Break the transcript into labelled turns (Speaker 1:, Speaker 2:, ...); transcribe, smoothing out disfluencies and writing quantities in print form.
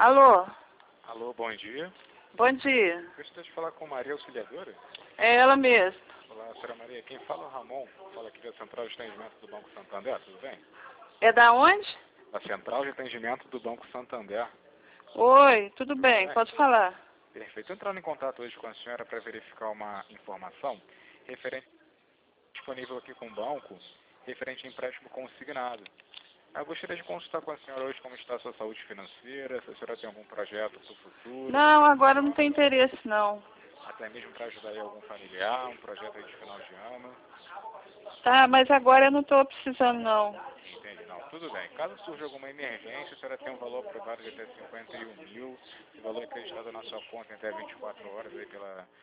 Speaker 1: Alô?
Speaker 2: Alô, bom dia.
Speaker 1: Bom dia.
Speaker 2: Gostaria de falar com Maria Auxiliadora?
Speaker 1: É ela mesma.
Speaker 2: Olá, senhora Maria. Quem fala é o Ramon. Fala aqui da Central de Atendimento do Banco Santander, tudo bem?
Speaker 1: É da onde?
Speaker 2: Da Central de Atendimento do Banco Santander.
Speaker 1: Oi, tudo
Speaker 2: Tudo
Speaker 1: bem,
Speaker 2: bem?
Speaker 1: pode falar.
Speaker 2: Perfeito. Entrando em contato hoje com a senhora para verificar uma informação referente disponível aqui com o banco, referente a empréstimo consignado. Eu gostaria de consultar com a senhora hoje como está a sua saúde financeira, se a senhora tem algum projeto para o futuro,
Speaker 1: Não, agora não tem interesse não.
Speaker 2: até mesmo para ajudar aí algum familiar, um projeto aí de final de ano.
Speaker 1: Tá, mas agora eu não estou precisando não.
Speaker 2: Entendi, não, tudo bem. Caso surja alguma emergência, a senhora tem um valor aprovado de até 51 mil, esse valor é acreditado na sua conta em até 24 horas aí pela